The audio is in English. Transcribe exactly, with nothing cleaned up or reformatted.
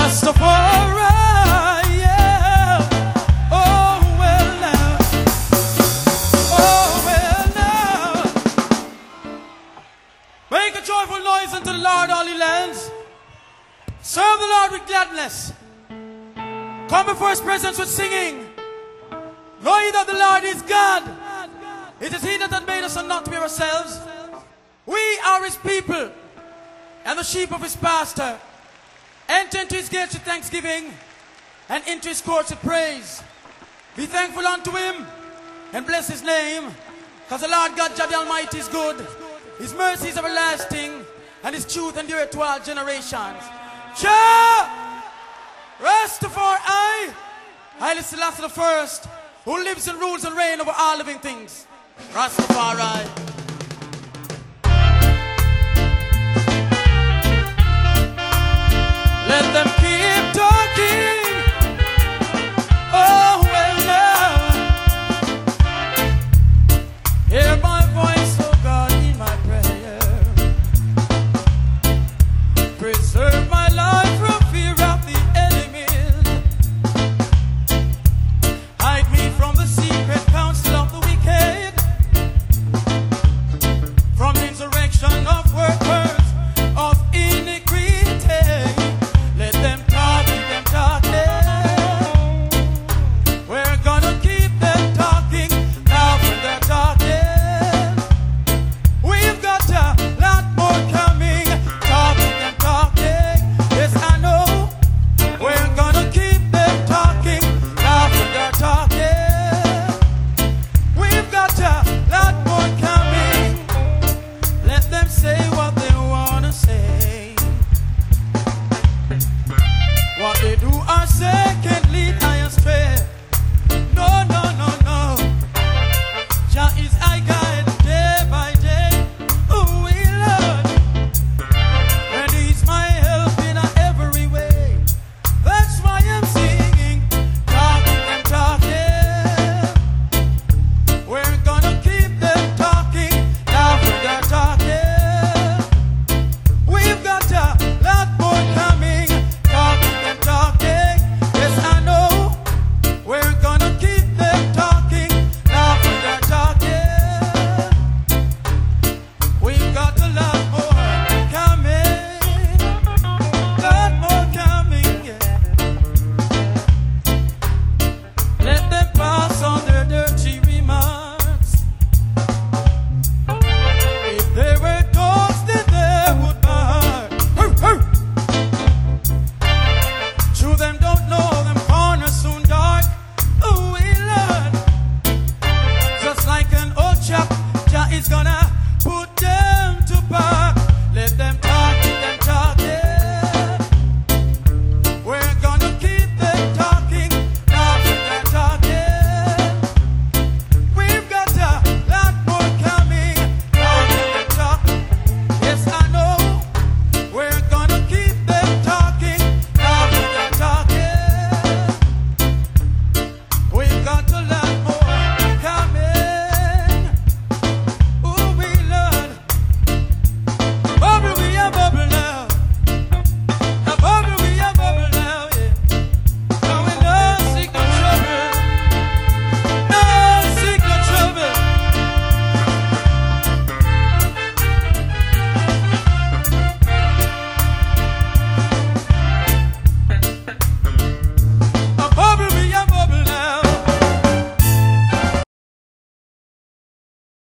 Rastafari, yeah. Oh, well now. Oh, well now. Make a joyful noise unto the Lord, all ye lands. Serve the Lord with gladness. Come before his presence with singing. Know ye that the Lord is God. It is he that hath made us and not we ourselves. We are his people and the sheep of his pasture. Enter into his gates with thanksgiving and into his courts with praise. Be thankful unto him and bless his name, because the Lord God Jah the Almighty is good. His mercy is everlasting, and his truth endureth to all generations. Jah Rastafari, Haile Selassie the first, who lives and rules and reigns over all living things. Rastafari.